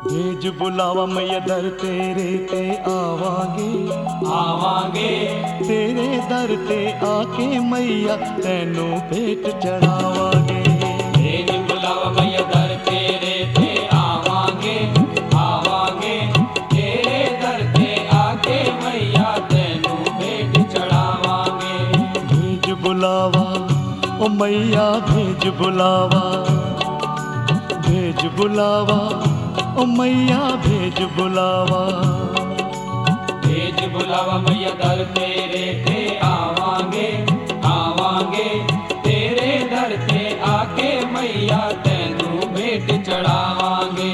भेज बुलावा मैया दर तेरे ते आवांगे आवांगे तेरे दर ते आके मैया तैनू भेंट चढ़ावांगे। भेज बुलावा मैया दर तेरे ते आवांगे आवांगे तेरे दर ते आके मैया तैनू भेंट चढ़ावांगे। भेज बुलावा ओ मैया भेज बुलावा, भेज बुलावा ओ मैया भेज बुलावा। भेज बुलावा मैया दर तेरे ते आवांगे आवांगे तेरे दर ते आके मैया तैनू भेंट चढ़ावांगे।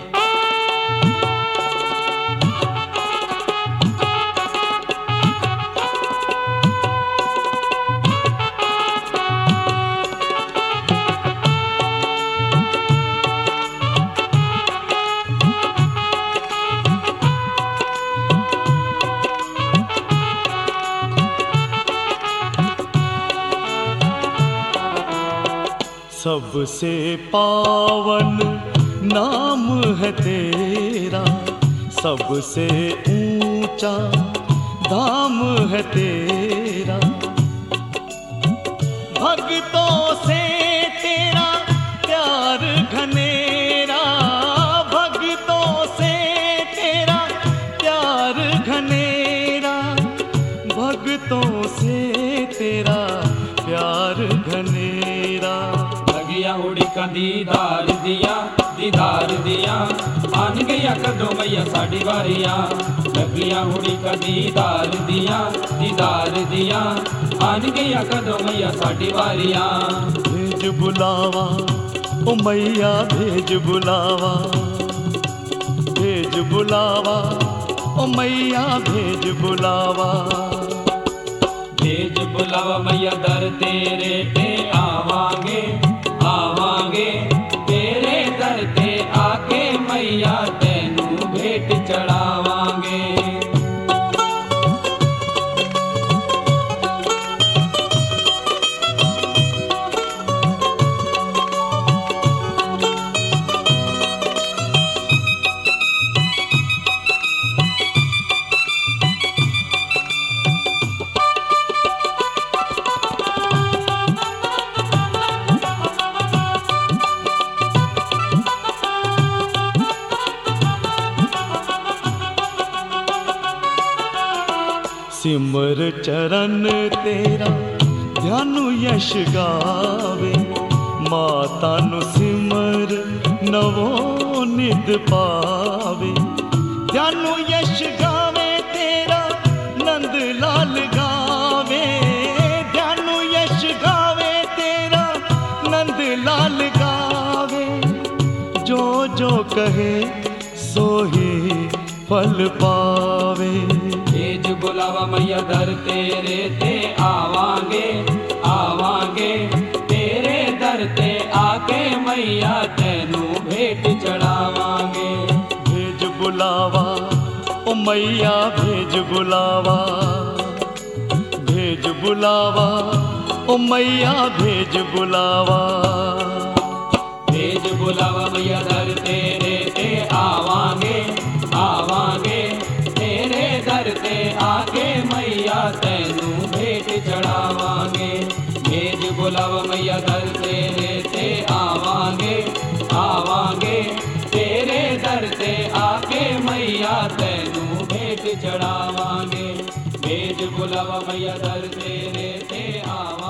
सबसे पावन नाम है तेरा, सबसे ऊंचा धाम है तेरा। भक्तों से तेरा प्यार घनेरा, भक्तों से तेरा प्यार घनेरा, भक्तों से तेरा प्यार घनेरा। लगिया उड़ी का दीदार दिया आन गया कदों मैया साड़ी वारियां। लगिया उड़ी का दीदार दिया आन गया कदों मैया साड़ी वारियां। भेज बुलावा ओ मैया भेज बुलावा, भेज बुलावा ओ मैया भेज बुलावा। भेज बुलावा मैया दर तेरे ते आवांगे आवांगे तेरे दर ते आके मैया तैनू भेंट चढ़ावांगे। सिमर चरण तेरा ध्यानु यश गावे, माता नु सिमर नवो निध पावे। ध्यानु यश गावे तेरा नंद लाल गावे, ध्यानु यश गावे तेरा नंद लाल गावे। जो जो कहे सो ही फल पावे। भेज बुलावा मैया दर तेरे ते आवांगे आवांगे तेरे दर ते आके मैया तैनू भेंट चढ़ावांगे। भेज बुलावा ओ मैया भेज बुलावा, भेज बुलावा ओ मैया भेज बुलावा। भेज बुलावा मैया दर तेरे ते आवांगे आवांगे तेरे दर ते आके मैया तैनू भेंट चढ़ावांगे। भेज बुलावा मैया दर तेरे ते आवांगे आवांगे तेरे दर ते आके मैया तैनू भेंट चढ़ावांगे। भेज बुलावा मैया दर तेरे ते आवांगे।